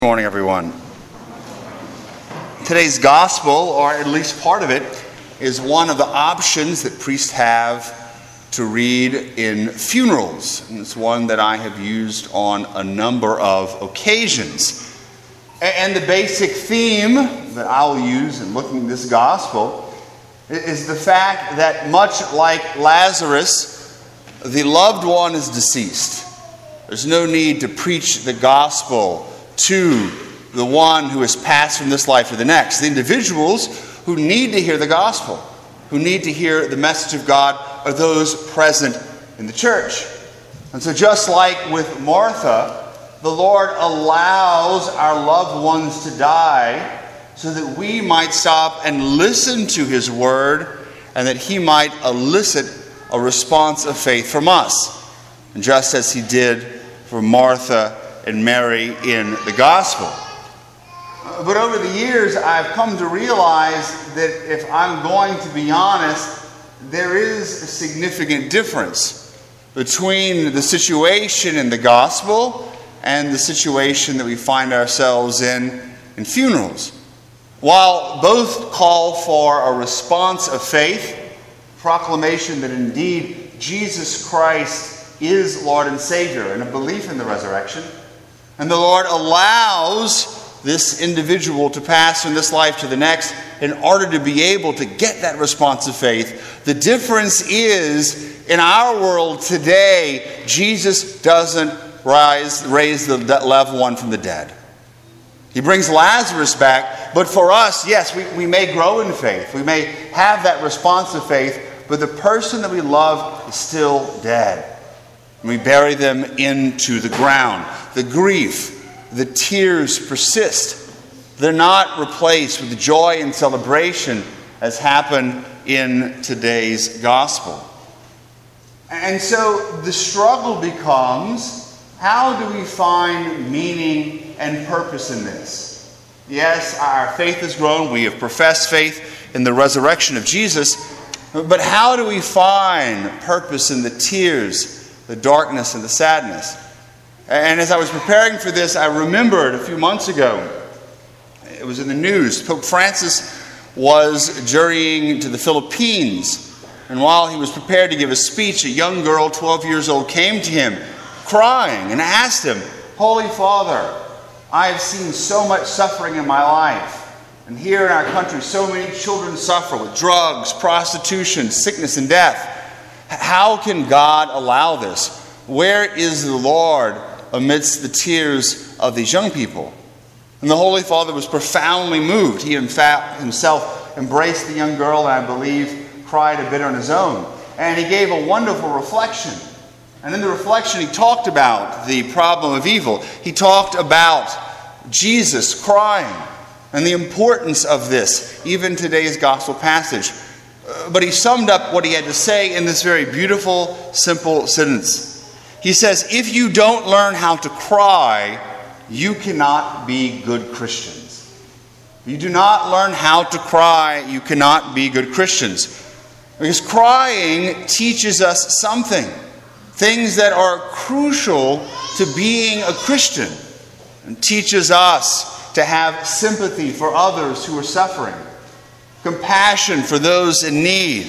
Good morning, everyone. Today's gospel, or at least part of it, is one of the options that priests have to read in funerals. And it's one that I have used on a number of occasions. And the basic theme that I'll use in looking at this gospel is the fact that much like Lazarus, the loved one is deceased. There's no need to preach the gospel to the one who has passed from this life to the next. The individuals who need to hear the gospel, who need to hear the message of God, are those present in the church. And so just like with Martha, the Lord allows our loved ones to die so that we might stop and listen to His word and that He might elicit a response of faith from us. And just as He did for Martha and Mary in the gospel. But over the years, I've come to realize that if I'm going to be honest, there is a significant difference between the situation in the gospel and the situation that we find ourselves in funerals. While both call for a response of faith, proclamation that indeed Jesus Christ is Lord and Savior, and a belief in the resurrection, and the Lord allows this individual to pass from this life to the next in order to be able to get that response of faith. The difference is, in our world today, Jesus doesn't raise the loved one from the dead. He brings Lazarus back, but for us, yes, we may grow in faith. We may have that response of faith, but the person that we love is still dead. And we bury them into the ground. The grief, the tears persist. They're not replaced with the joy and celebration as happened in today's gospel. And so the struggle becomes, how do we find meaning and purpose in this? Yes, our faith has grown. We have professed faith in the resurrection of Jesus. But how do we find purpose in the tears, the darkness, and the sadness? And as I was preparing for this, I remembered a few months ago, it was in the news, Pope Francis was journeying to the Philippines. And while he was prepared to give a speech, a young girl, 12 years old, came to him crying and asked him, "Holy Father, I have seen so much suffering in my life. And here in our country, so many children suffer with drugs, prostitution, sickness, and death. How can God allow this? Where is the Lord amidst the tears of these young people?" And the Holy Father was profoundly moved. He himself embraced the young girl and I believe cried a bit on his own. And he gave a wonderful reflection. And in the reflection he talked about the problem of evil. He talked about Jesus crying and the importance of this, even today's gospel passage. But he summed up what he had to say in this very beautiful, simple sentence. He says, if you don't learn how to cry, you cannot be good Christians. If you do not learn how to cry, you cannot be good Christians. Because crying teaches us something. Things that are crucial to being a Christian. And teaches us to have sympathy for others who are suffering. Compassion for those in need.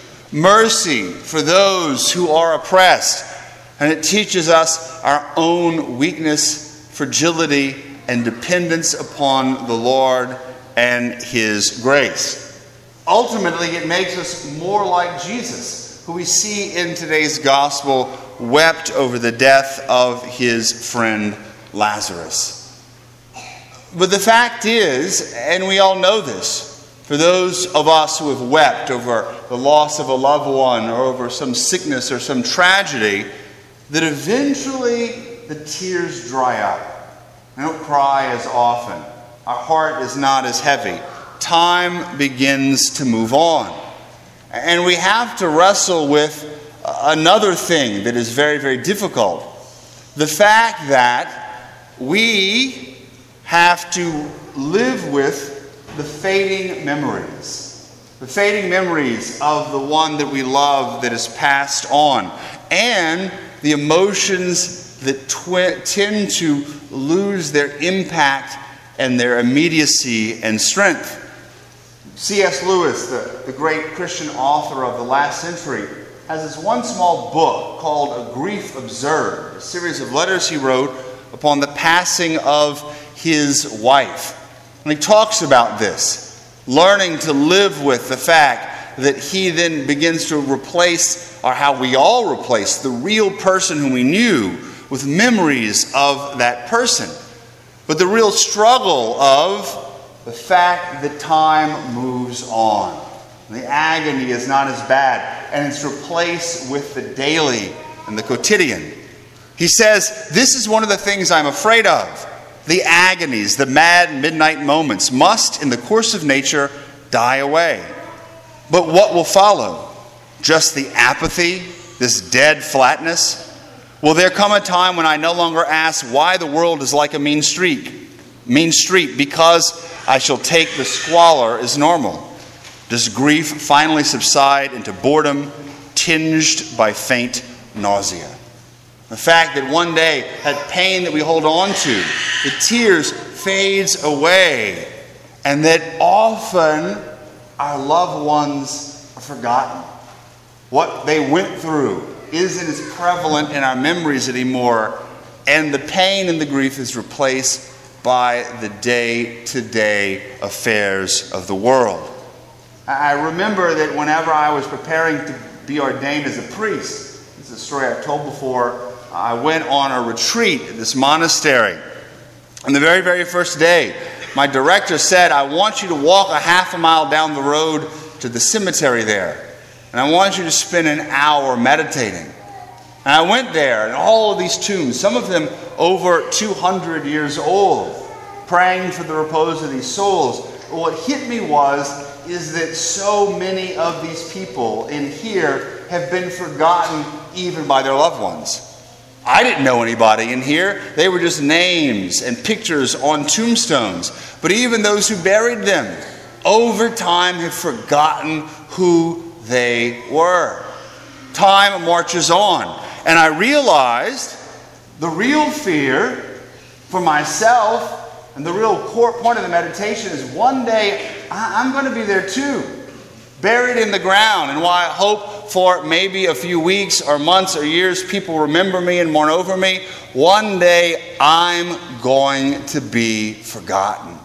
Mercy for those who are oppressed. And it teaches us our own weakness, fragility, and dependence upon the Lord and His grace. Ultimately, it makes us more like Jesus, who we see in today's gospel wept over the death of his friend Lazarus. But the fact is, and we all know this, for those of us who have wept over the loss of a loved one or over some sickness or some tragedy, that eventually the tears dry up. We don't cry as often. Our heart is not as heavy. Time begins to move on. And we have to wrestle with another thing that is very, very difficult. The fact that we have to live with the fading memories. The fading memories of the one that we love that is passed on. And the emotions that tend to lose their impact and their immediacy and strength. C.S. Lewis, the great Christian author of the last century, has this one small book called A Grief Observed, a series of letters he wrote upon the passing of his wife. And he talks about this, learning to live with the fact that he then begins to replace, or how we all replace, the real person whom we knew with memories of that person. But the real struggle of the fact that time moves on. The agony is not as bad, and it's replaced with the daily and the quotidian. He says, this is one of the things I'm afraid of. The agonies, the mad midnight moments must, in the course of nature, die away. But what will follow? Just the apathy, this dead flatness? Will there come a time when I no longer ask why the world is like a mean street? Mean street, because I shall take the squalor as normal. Does grief finally subside into boredom, tinged by faint nausea? The fact that one day that pain that we hold on to, the tears, fades away, and that often our loved ones are forgotten. What they went through isn't as prevalent in our memories anymore, and the pain and the grief is replaced by the day-to-day affairs of the world. I remember that whenever I was preparing to be ordained as a priest, this is a story I've told before, I went on a retreat at this monastery. And the very, very first day, my director said, I want you to walk a half a mile down the road to the cemetery there. And I want you to spend an hour meditating. And I went there, and all of these tombs, some of them over 200 years old, praying for the repose of these souls. But what hit me is that so many of these people in here have been forgotten even by their loved ones. I didn't know anybody in here. They were just names and pictures on tombstones. But even those who buried them, over time, have forgotten who they were. Time marches on. And I realized the real fear for myself, and the real core point of the meditation, is one day I'm going to be there too, buried in the ground. And while I hope for maybe a few weeks or months or years people remember me and mourn over me, one day I'm going to be forgotten.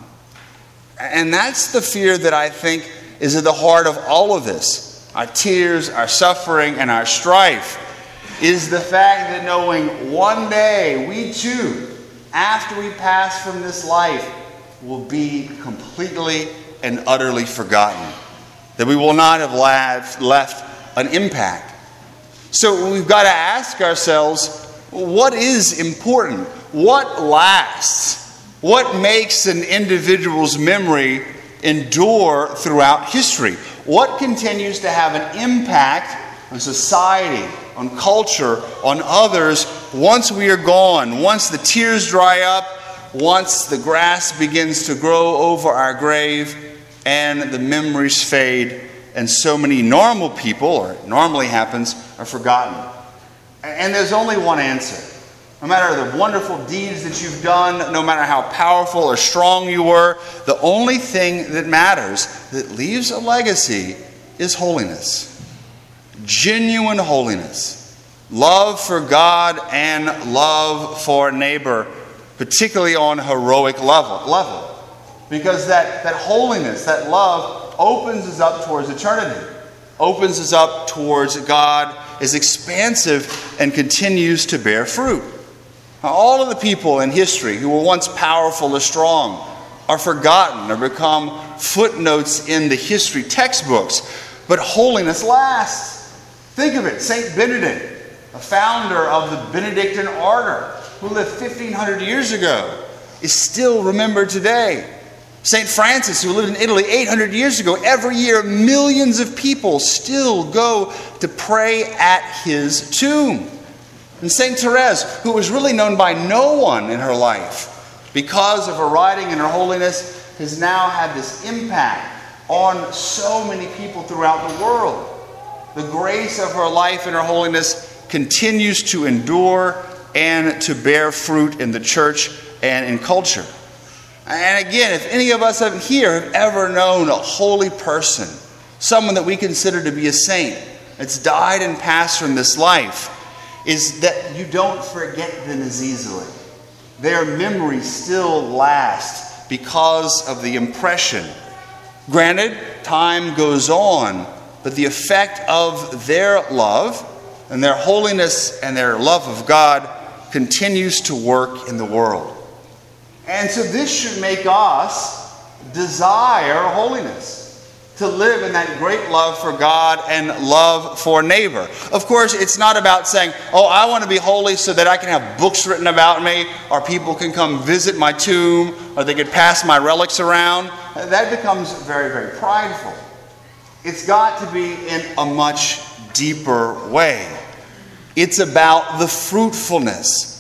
And that's the fear that I think is at the heart of all of this. Our tears, our suffering, and our strife is the fact that knowing one day we too, after we pass from this life, will be completely and utterly forgotten. That we will not have left an impact. So we've got to ask ourselves, what is important? What lasts? What makes an individual's memory endure throughout history? What continues to have an impact on society, on culture, on others once we are gone, once the tears dry up, once the grass begins to grow over our grave and the memories fade and so many normal people, or it normally happens, are forgotten? And there's only one answer. No matter the wonderful deeds that you've done, no matter how powerful or strong you were, the only thing that matters, that leaves a legacy, is holiness. Genuine holiness. Love for God and love for neighbor, particularly on a heroic level. Because that holiness, that love, opens us up towards eternity. Opens us up towards God, is expansive and continues to bear fruit. Now, all of the people in history who were once powerful or strong are forgotten or become footnotes in the history textbooks. But holiness lasts. Think of it, St. Benedict, a founder of the Benedictine order, who lived 1,500 years ago, is still remembered today. St. Francis, who lived in Italy 800 years ago, every year millions of people still go to pray at his tomb. And St. Therese, who was really known by no one in her life, because of her writing and her holiness, has now had this impact on so many people throughout the world. The grace of her life and her holiness continues to endure and to bear fruit in the church and in culture. And again, if any of us here have ever known a holy person, someone that we consider to be a saint, that's died and passed from this life, is that you don't forget them as easily. Their memory still lasts because of the impression. Granted, time goes on, but the effect of their love and their holiness and their love of God continues to work in the world. And so this should make us desire holiness, to live in that great love for God and love for neighbor. Of course, it's not about saying, oh, I want to be holy so that I can have books written about me, or people can come visit my tomb, or they can pass my relics around. That becomes very, very prideful. It's got to be in a much deeper way. It's about the fruitfulness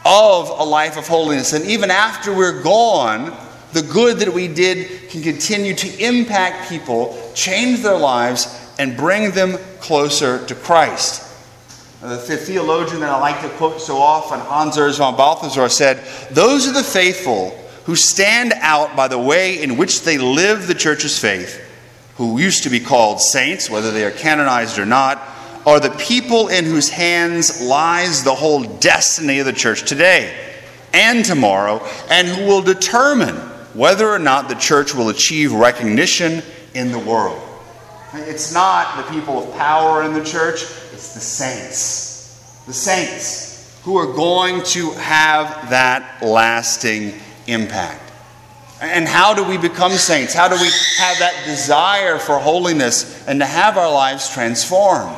of a life of holiness. And even after we're gone, the good that we did can continue to impact people, change their lives, and bring them closer to Christ. The theologian that I like to quote so often, Hans Urs von Balthasar, said, "Those are the faithful who stand out by the way in which they live the church's faith, who used to be called saints, whether they are canonized or not, are the people in whose hands lies the whole destiny of the church today and tomorrow, and who will determine whether or not the church will achieve recognition in the world." It's not the people of power in the church, it's the saints. The saints who are going to have that lasting impact. And how do we become saints? How do we have that desire for holiness and to have our lives transformed?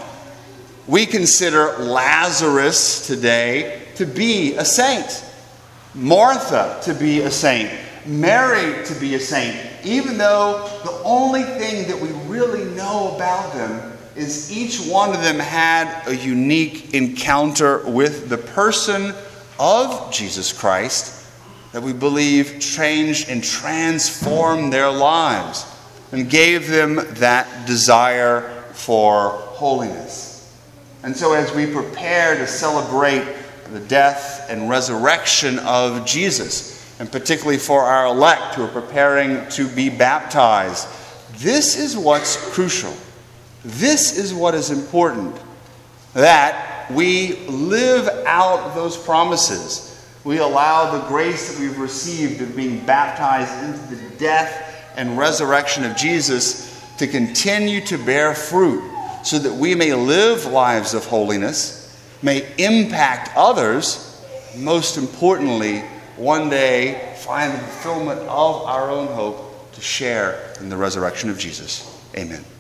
We consider Lazarus today to be a saint, Martha to be a saint, Mary to be a saint, even though the only thing that we really know about them is each one of them had a unique encounter with the person of Jesus Christ that we believe changed and transformed their lives and gave them that desire for holiness. And so as we prepare to celebrate the death and resurrection of Jesus, and particularly for our elect who are preparing to be baptized, this is what's crucial. This is what is important, that we live out those promises. We allow the grace that we've received of being baptized into the death and resurrection of Jesus to continue to bear fruit, so that we may live lives of holiness, may impact others, most importantly, one day find the fulfillment of our own hope to share in the resurrection of Jesus. Amen.